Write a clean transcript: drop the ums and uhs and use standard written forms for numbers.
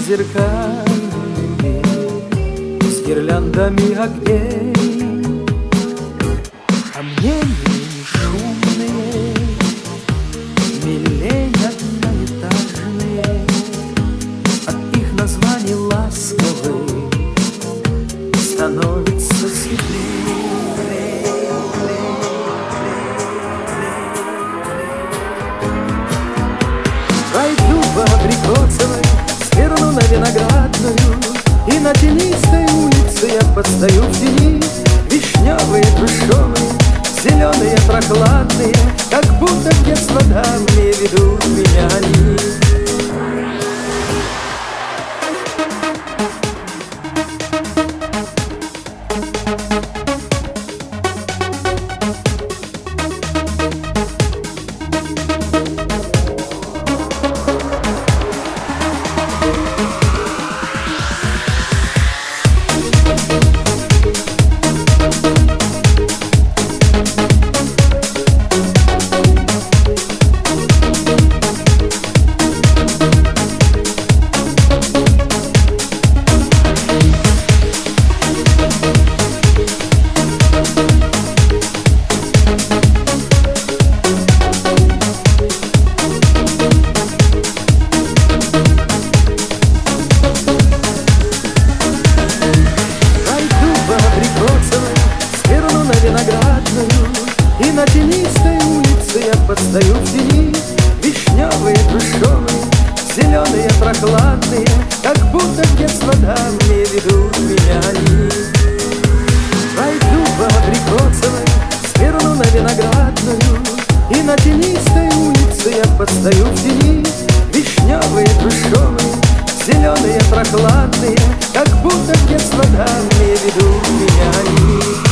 зеркальными, с гирляндами огней, а мне не шумные, милей одноэтажные, от их названий ласковых становится светлее. Пройду по Абрикосовой, сверну на Виноградную, и на тенистой улице я подстаю в тени. Вишневые, грушевые, зеленые, прохладные, как будто в детство давние ведут меня они. И на тенистой улице я подстаю в тени. Вишневые, грушевые, зеленые, прохладные, как будто в детство давние ведут меня они. Пройду по Абрикосовой, сверну на Виноградную, и на тенистой улице я подстаю в тени. Вишневые, грушевые, зеленые, прохладные, как будто в детство давние ведут меня они.